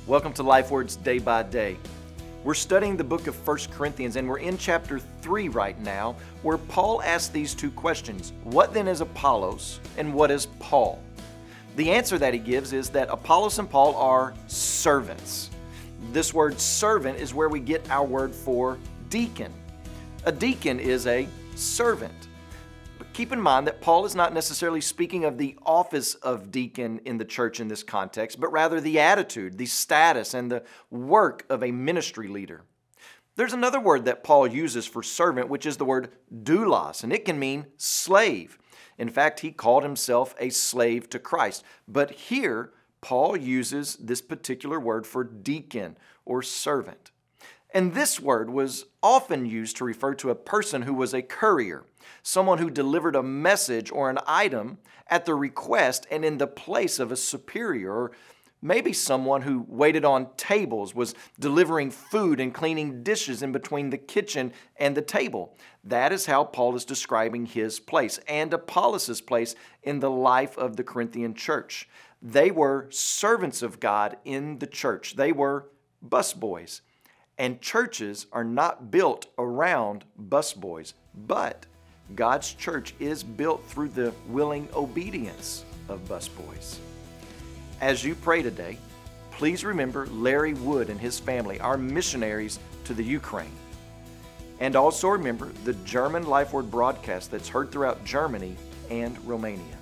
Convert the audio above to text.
Welcome to Life Words Day by Day. We're studying the book of 1 Corinthians, and we're in chapter 3 right now, where Paul asks these two questions. What then is Apollos, and what is Paul? The answer that he gives is that Apollos and Paul are servants. This word servant is where we get our word for deacon. A deacon is a servant. But keep in mind that Paul is not necessarily speaking of the office of deacon in the church in this context, but rather the attitude, the status, and the work of a ministry leader. There's another word that Paul uses for servant, which is the word doulos, and it can mean slave. In fact, he called himself a slave to Christ. But here, Paul uses this particular word for deacon or servant. And this word was often used to refer to a person who was a courier, someone who delivered a message or an item at the request and in the place of a superior, or maybe someone who waited on tables, was delivering food and cleaning dishes in between the kitchen and the table. That is how Paul is describing his place and Apollos' place in the life of the Corinthian church. They were servants of God in the church. They were busboys. And churches are not built around busboys, but God's church is built through the willing obedience of busboys. As you pray today, please remember Larry Wood and his family, our missionaries to the Ukraine. And also remember the German Life Word broadcast that's heard throughout Germany and Romania.